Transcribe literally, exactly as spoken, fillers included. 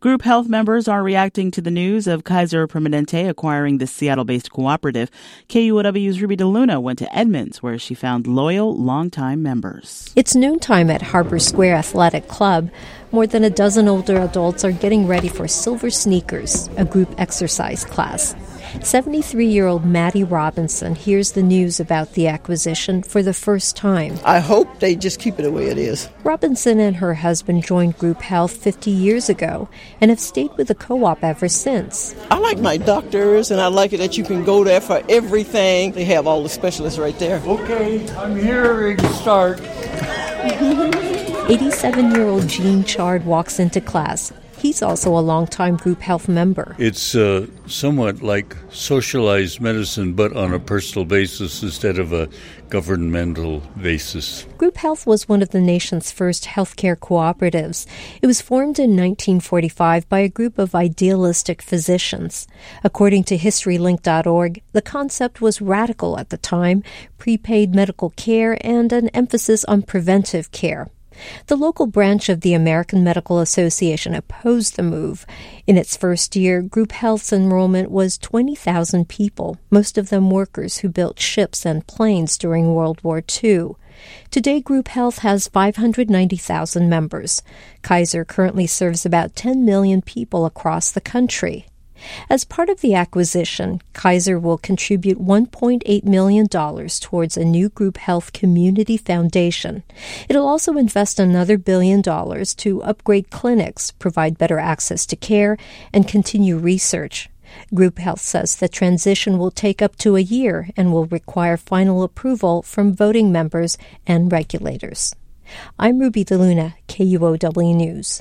Group Health members are reacting to the news of Kaiser Permanente acquiring the Seattle-based cooperative. K U O W's Ruby DeLuna went to Edmonds, where she found loyal, longtime members. It's noontime at Harbor Square Athletic Club. More than a dozen older adults are getting ready for Silver Sneakers, a group exercise class. seventy-three-year-old Maddie Robinson hears the news about the acquisition for the first time. I hope they just keep it the way it is. Robinson and her husband joined Group Health fifty years ago and have stayed with the co-op ever since. I like my doctors, and I like it that you can go there for everything. They have all the specialists right there. Okay, I'm here. We can start. eighty-seven-year-old Gene Chard walks into class. He's also a longtime Group Health member. It's uh, somewhat like socialized medicine, but on a personal basis instead of a governmental basis. Group Health was one of the nation's first healthcare cooperatives. It was formed in nineteen forty-five by a group of idealistic physicians. According to history link dot org, the concept was radical at the time, prepaid medical care and an emphasis on preventive care. The local branch of the American Medical Association opposed the move. In its first year, Group Health's enrollment was twenty thousand people, most of them workers who built ships and planes during World War Two. Today, Group Health has five hundred ninety thousand members. Kaiser currently serves about ten million people across the country. As part of the acquisition, Kaiser will contribute one point eight million dollars towards a new Group Health community foundation. It'll also invest another billion dollars to upgrade clinics, provide better access to care, and continue research. Group Health says the transition will take up to a year and will require final approval from voting members and regulators. I'm Ruby DeLuna, K U O W News.